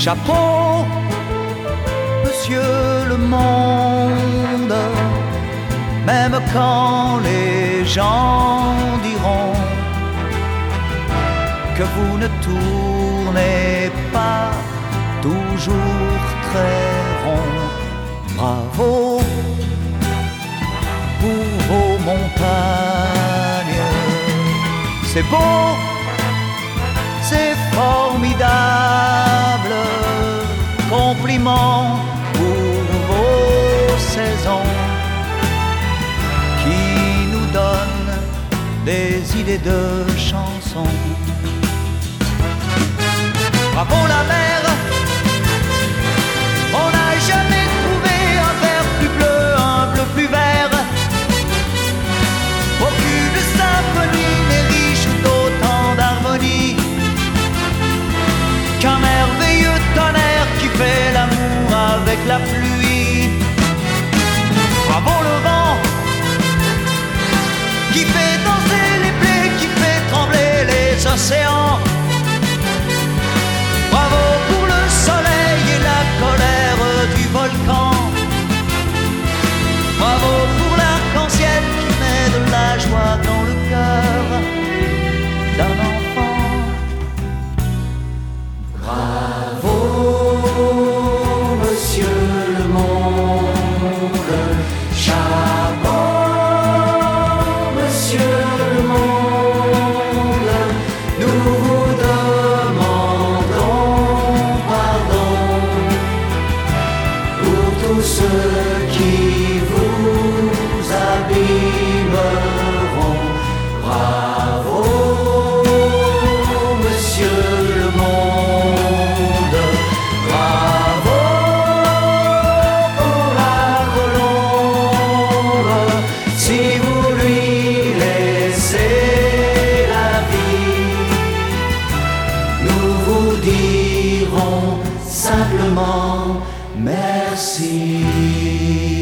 Chapeau, monsieur le monde, même quand les gens diront que vous ne tournez pas toujours très rond. Bravo pour vos montagnes, c'est beau, c'est formidable. Compliments pour vos saisons qui nous donnent des idées de chansons. Bravo la mer, on n'a jamais trouvé un vert plus bleu, un bleu plus vert. Aucune symphonie n'est riche d'autant d'harmonie qu'un merveilleux tonnerre qui fait l'amour avec la pluie. Bravo le vent qui fait danser les blés, qui fait trembler les océans. Bravo pour le soleil et la colère du volcan. Bravo pour l'arc-en-ciel qui met de la joie dans le cœur d'un enfant. Bravo, monsieur le monde. Chapeau, monsieur le monde. Nous vous demandons pardon pour tous ceux qui vous abîmeront. Bravo, monsieur le monde. Bravo pour la colombe. Si vous lui laissez la vie, nous vous dirons simplement merci.